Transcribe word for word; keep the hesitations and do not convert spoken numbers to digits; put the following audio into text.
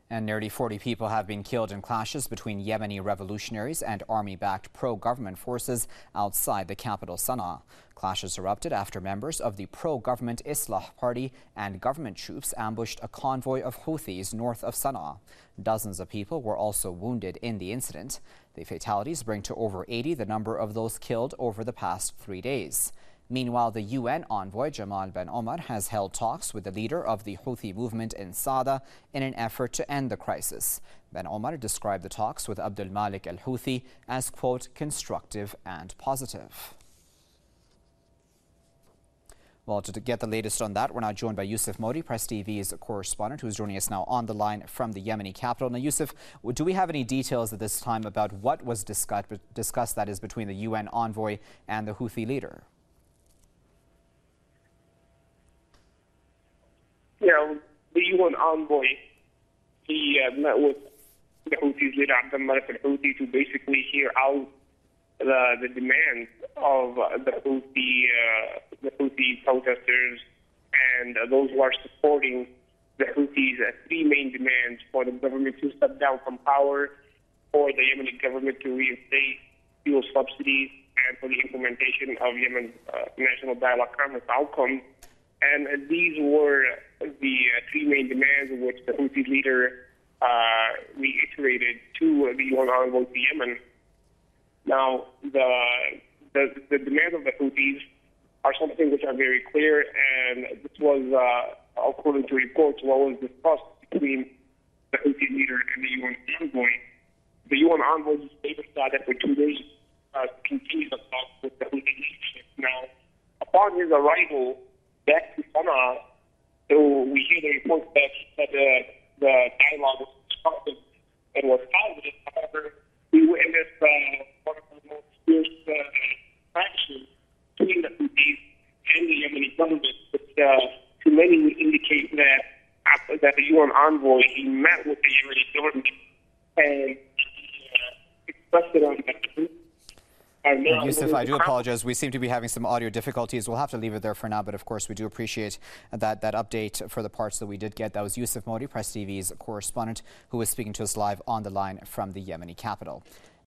And nearly forty people have been killed in clashes between Yemeni revolutionaries and army-backed pro-government forces outside the capital, Sana'a. Clashes erupted after members of the pro-government Islah Party and government troops ambushed a convoy of Houthis north of Sana'a. Dozens of people were also wounded in the incident. The fatalities bring to over eighty the number of those killed over the past three days. Meanwhile, the U N envoy Jamal Ben Omar has held talks with the leader of the Houthi movement in Sada in an effort to end the crisis. Ben Omar described the talks with Abdul Malik al-Houthi as, quote, constructive and positive. Well, to get the latest on that, we're now joined by Yusuf Modi, Press T V's correspondent, who's joining us now on the line from the Yemeni capital. Now, Yusuf, do we have any details at this time about what was discussed, discussed that is, between the U N envoy and the Houthi leader? Yeah, the U N envoy, he uh, met with the Houthis leader, Abdul Malik al-Houthi, to basically hear out the, the demands of uh, the Houthi uh, the Houthi protesters and uh, those who are supporting the Houthis. Uh, three main demands: for the government to step down from power, for the Yemeni government to reinstate fuel subsidies, and for the implementation of Yemen's uh, national dialogue conference outcomes. And uh, these were the uh, three main demands which the Houthi leader uh, reiterated to uh, the U N envoy to Yemen. Now, the, the the demands of the Houthis are something which are very clear, and this was, uh, according to reports, what was discussed between the Houthi leader and the U N envoy. The U N envoy later started for two days uh, to continue the talks with the Houthi leadership. Now, upon his arrival back to Sana'a, so we hear the reports that, that uh, the dialogue was constructive and was positive. However, we witnessed uh, one of the most fierce uh, fractions between the Houthis and the Yemeni government, which uh, to many would indicate that after that the U N envoy, he met with the Yemeni government and uh, expressed it on the Uh, Yusuf, I do apologize. We seem to be having some audio difficulties. We'll have to leave it there for now, but of course we do appreciate that, that update for the parts that we did get. That was Yusuf Modi, Press T V's correspondent, who was speaking to us live on the line from the Yemeni capital.